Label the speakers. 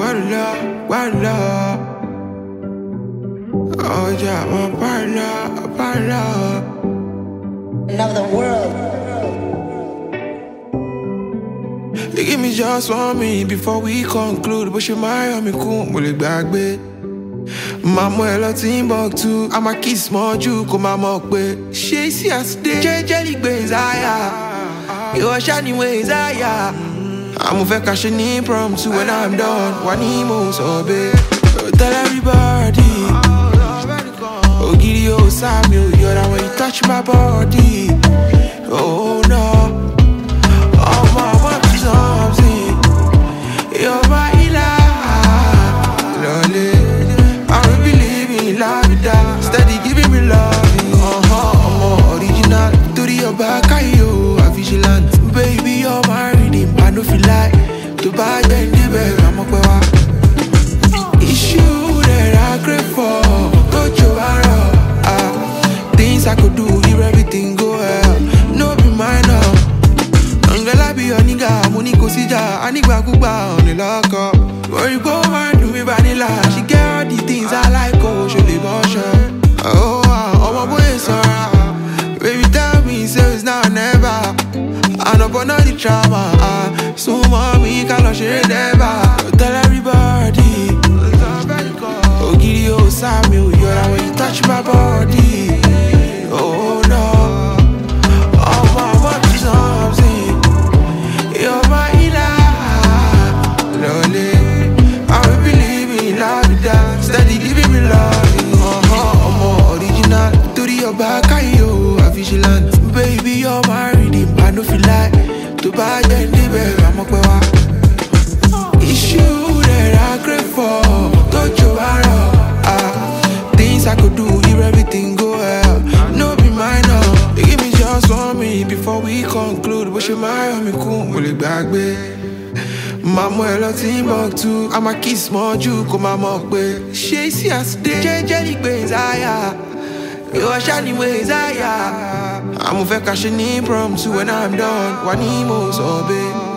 Speaker 1: wala. Oh yeah, wala.
Speaker 2: Another world.
Speaker 1: You give me just 1 minute before we conclude. But she marry me cool, mo lè gbàgbé. Mama elo Timbuktu, I'ma kiss more you, come my mock way. She see us day, jelly grains, your shiny ways, I'm a fake cash in promptu when I'm done. One emo so big. Tell everybody. Oh, Giddy, oh, Samuel, you're the way you touch my body. Oh, no. Oh, my, what is something? You're my healer. Lolly. I don't believe in love, steady giving me love. I'm original. To the back, I'm vigilant. Baby, you're my redeem. I don't feel like to buy the baby. I'm a boy. Issue that I crave for. Don't you worry. Things I could do if everything go well. No be mine now. I'm gonna be your nigga. Money go see ya. I need back on the lock up. Where you go, man? Do me vanilla. She get all the things I like. Oh, show the motion. Oh, my boy is alright. Baby, tell me, so it's now or never. I know but not the trauma. So mommy, can't share never. Tell everybody. Oh, Giddy, oh, Samuel, you're the way you touch my body. Oh, no. Oh, my, what is something? You're my healer. Lolly. I will believe in love, steady giving me love. I'm original. To the back, I'm vigilant. Baby, you're my redeem. I don't feel like to buy the baby. I'm a boy. Issue that I crave for. Don't you worry. Things I could do if everything go well. No be mine now. You give me just 1 minute before we conclude. But she marry me cool, mo lè gbàgbé. Mama elo Timbuktu, I'ma kiss more you, come my mock way. She see us day, jelly grains, your shiny ways, I'm a fake cash in promptu when I'm done. One emo so big.